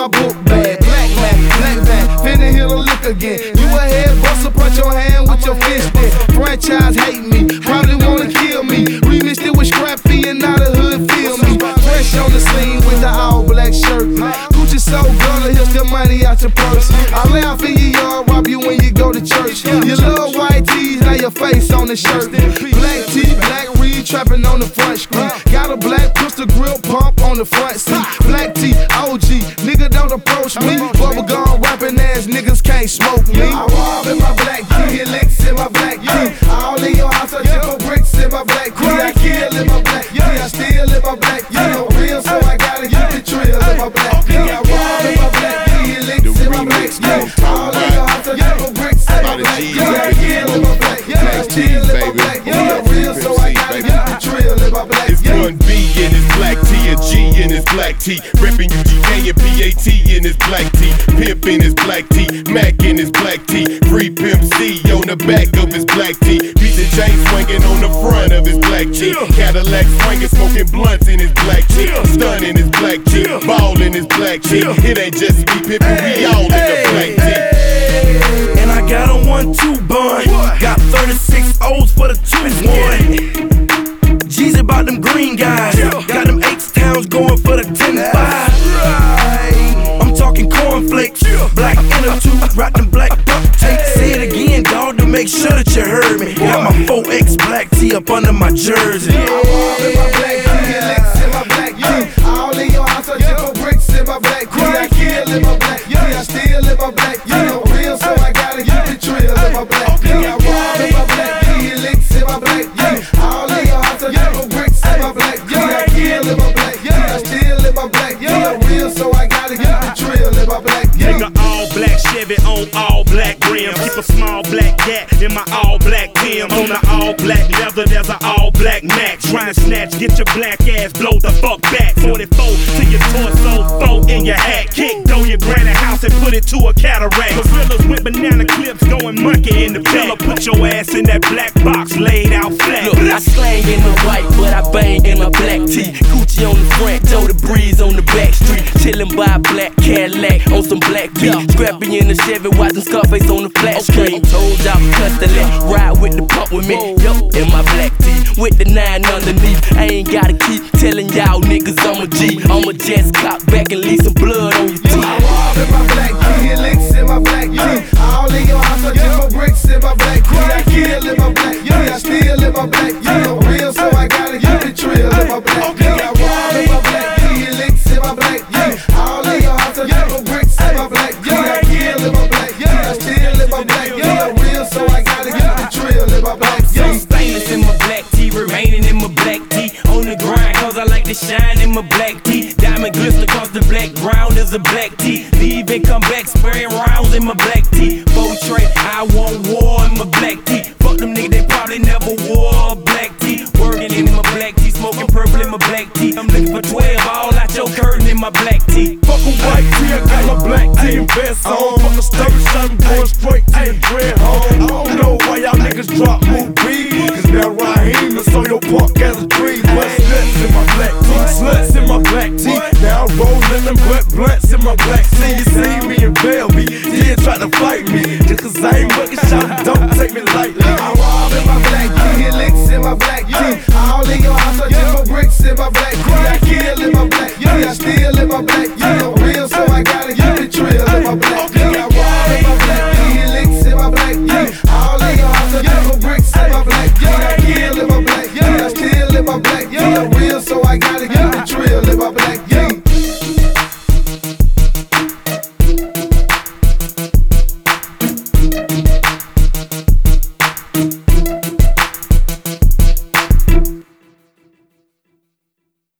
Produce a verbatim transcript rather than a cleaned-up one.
my book bag. Black man, black man, finna hit a lick again. You a head buster, punch your hand with your fist then. Franchise hate me, probably wanna kill me. Remixed it with Scrappy and now the hood feel me. Fresh on the scene with the all black shirt. Gucci so gonna here's the money out your purse. I laugh in your yard, rob you when you go to church. You love white tees, now your face on the shirt. Black tee, black reed, trapping on the front screen. Got a black pistol grill pump on the front seat. Black tee, O G, nigga don't approach me. Bubblegum rapping ass niggas can't smoke me. I rob in my black tee, licks in my black tee. All in your house, I just for bricks in my black tee. I kill in my black tee, I steal in my black tee. I'm real, so I gotta get the trill in my black tee. I rob in my black tee, licks in my black tee. All in your house, I just for bricks in my black tee. I kill in my black tee, I steal in my black tee. I'm real, so I gotta get the trill in my black tee. It's one B in his black tee, a G in his black tee. Reppin' U G K and P A T in his black tee. Pimp in his black tee, Mac in his black tee. Free Pimp C on the back of his black tee. Beat the chain swinging on the front of his black tee. Cadillac swinging, smoking blunts in his black tee. Stun in his black tee, ball in his black tee. It ain't just me pimpin', we all in the black tee. And I got a one two bun. Got thirty-six O's for the two one. G's about them green guys. Got them H-towns going for the ten five. I'm talking cornflakes. Black inner tube, rock them black duct tape. Say it again, dog, to make sure that you heard me. Got my four X black tee up under my jersey. I rob in my black tee, licks in my black tee. All in your house, I just for bricks in my black tee. I kill in my black tee, I steal in my black tee. I'm real, so I gotta get the trill in my black tee. I rob in my black tee, licks in my black tee. All in your house, I just for bricks in my black tee. I kill in my black tee, I steal in my black tee. I'm real, so I gotta get the trill in my black tee. Nigga, all black Chevy on all black rims. Keep a small black gat in my all black Tim. On the all black leather, there's an all black Mac. Try and snatch, get your black ass, blow the fuck back. forty-four to your torso, four in your hat. Kick though your granny house and put it to a cataract. Gorillas with banana clips going monkey in the pillow. Put your ass in that black box laid out flat. Look, I slang in the white, but I bang in my black tee. Gucci on the front, Joe the Breeze on the back street. Chillin' by a black Cadillac on some black beat. Scrappy in the Chevy, watching Scarface on the flat screen. Told y'all custody, ride with the pump with me. Yo, in my black tee, with the nine underneath. I ain't gotta keep telling y'all niggas I'm a G. I'm a just cop back and leave some blood on your teeth. I rob in my black tee, licks in my black tee. All in your house, I just for bricks in my black tee. I kill in my black tee, I steal in my black tee. I'm real, so I gotta get the trill in my black tee. I rob in my black tee, licks in my black tee. All in your house, I just for bricks in my black tee. I kill in my black tee, I steal in my black tee. I'm real, so I gotta get the trill in my black tee. I'm stainless in my black tee, remaining in my black tee. On the grind, cause I like to shine in my black tee. Diamond glister cause the black ground is a black tee. Leave and come back spraying rounds in my black tee. Four tray, I want war in my black tee. Fuck them niggas, they probably never wore a black tee. Working in my black tee, smoking purple in my black tee. I'm looking for twelve, all out your curtain in my black tee. Fuck a white tee, I got my black tee and vest on. Fuck a state shot, I'm going straight to the dread home. I don't know why y'all niggas drop move B. Cause now Raheem is on your punk as a dream. But sluts in my black tee, sluts in my black tee. Now I'm rolling them blunt blunts in my black tee. You see me and bail me, did try to fight me. Just cause I ain't fucking shot, don't take me lightly. I rob in my black tee, licks in my black tee. All in your house, I just for bricks in my black tee. I kill in my black tee, I steal in my black tee. I'm real, so I gotta get the trill in my black tee.